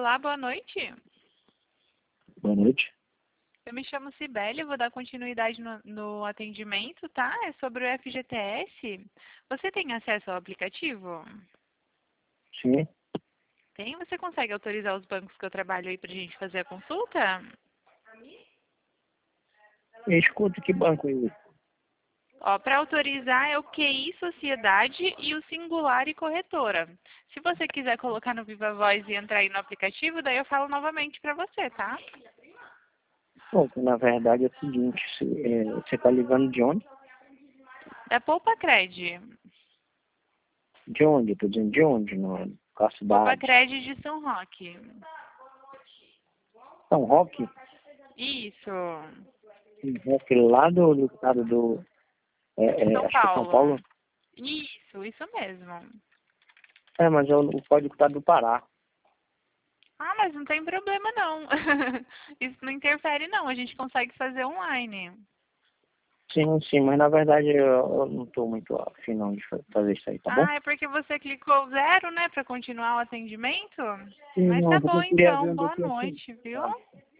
Olá, boa noite. Boa noite. Eu me chamo Cibele, vou dar continuidade no atendimento, tá? É sobre o FGTS. Você tem acesso ao aplicativo? Sim. Tem? Você consegue autorizar os bancos que eu trabalho aí pra gente fazer a consulta? Escuta, que banco é esse? Ó, para autorizar é o QI Sociedade e o Singular e Corretora. Se você quiser colocar no Viva Voz e entrar aí no aplicativo, daí eu falo novamente para você, tá? Bom, na verdade é o seguinte, você tá ligando de onde? É Poupa Cred. De onde? Eu tô dizendo de onde? Qual a Poupa cidade? Cred de São Roque. São Roque? Isso. São Roque lá do estado do... São acho que é São Paulo. Paulo. Isso mesmo. É, mas é o código tá do Pará. Ah, mas não tem problema não. Isso não interfere não, a gente consegue fazer online. Sim, sim, mas na verdade eu não tô muito afim não de fazer isso aí, tá bom? Ah, é porque você clicou 0, né, para continuar o atendimento? Sim, Mas não, tá porque bom eu queria ver então, onde é boa que é assim, noite, viu? sabe?